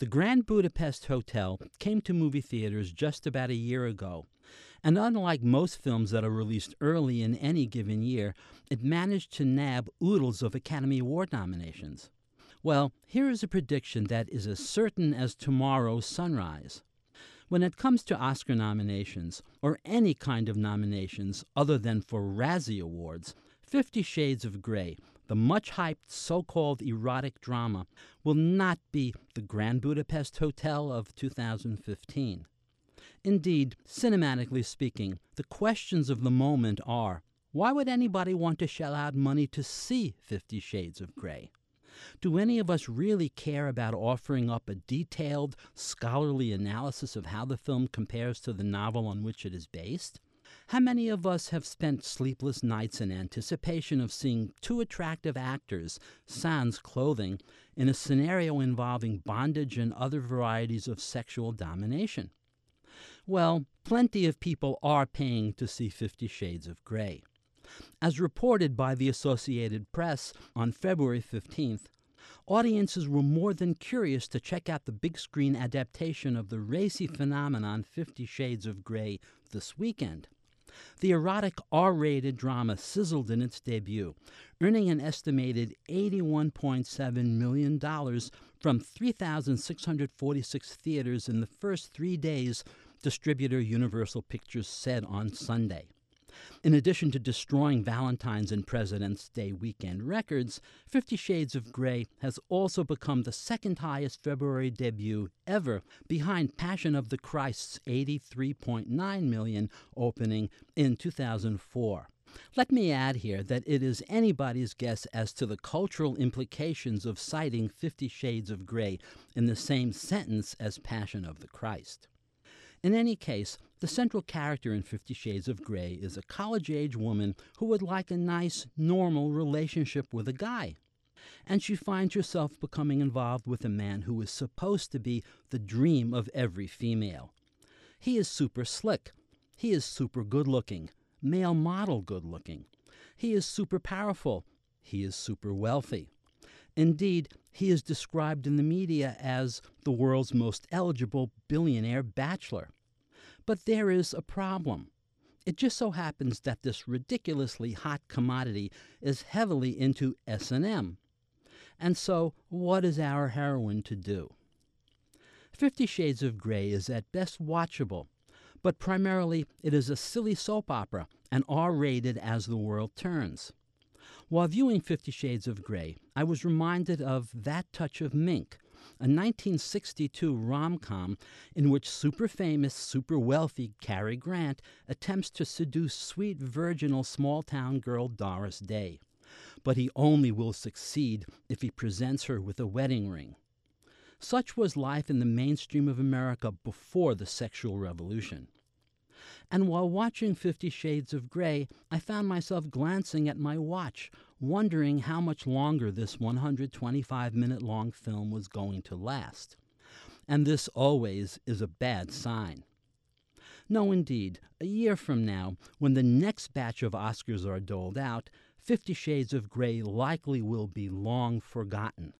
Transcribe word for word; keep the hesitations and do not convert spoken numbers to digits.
The Grand Budapest Hotel came to movie theaters just about a year ago, and unlike most films that are released early in any given year, it managed to nab oodles of Academy Award nominations. Well, here is a prediction that is as certain as tomorrow's sunrise. When it comes to Oscar nominations, or any kind of nominations other than for Razzie Awards, Fifty Shades of Grey, the much-hyped so-called erotic drama, will not be the Grand Budapest Hotel of two thousand fifteen. Indeed, cinematically speaking, the questions of the moment are, why would anybody want to shell out money to see Fifty Shades of Grey? Do any of us really care about offering up a detailed, scholarly analysis of how the film compares to the novel on which it is based? How many of us have spent sleepless nights in anticipation of seeing two attractive actors, sans clothing, in a scenario involving bondage and other varieties of sexual domination? Well, plenty of people are paying to see Fifty Shades of Grey. As reported by the Associated Press on February fifteenth, audiences were more than curious to check out the big-screen adaptation of the racy phenomenon Fifty Shades of Grey this weekend. The erotic R-rated drama sizzled in its debut, earning an estimated eighty-one point seven million dollars from three thousand six hundred forty-six theaters in the first three days, distributor Universal Pictures said on Sunday. In addition to destroying Valentine's and President's Day weekend records, Fifty Shades of Grey has also become the second highest February debut ever, behind Passion of the Christ's eighty-three point nine million dollars opening in two thousand four. Let me add here that it is anybody's guess as to the cultural implications of citing Fifty Shades of Grey in the same sentence as Passion of the Christ. In any case, the central character in Fifty Shades of Grey is a college-age woman who would like a nice, normal relationship with a guy. And she finds herself becoming involved with a man who is supposed to be the dream of every female. He is super slick. He is super good-looking, male model good-looking. He is super powerful. He is super wealthy. Indeed, he is described in the media as the world's most eligible billionaire bachelor. But there is a problem. It just so happens that this ridiculously hot commodity is heavily into S and M. And so, what is our heroine to do? Fifty Shades of Grey is at best watchable, but primarily it is a silly soap opera and R-rated as the world turns. While viewing Fifty Shades of Grey, I was reminded of That Touch of Mink, a nineteen sixty-two rom-com in which super-famous, super-wealthy Cary Grant attempts to seduce sweet, virginal, small-town girl Doris Day. But he only will succeed if he presents her with a wedding ring. Such was life in the mainstream of America before the sexual revolution. And while watching Fifty Shades of Grey, I found myself glancing at my watch, wondering how much longer this one hundred twenty-five minute long film was going to last. And this always is a bad sign. No, indeed, a year from now, when the next batch of Oscars are doled out, Fifty Shades of Grey likely will be long forgotten.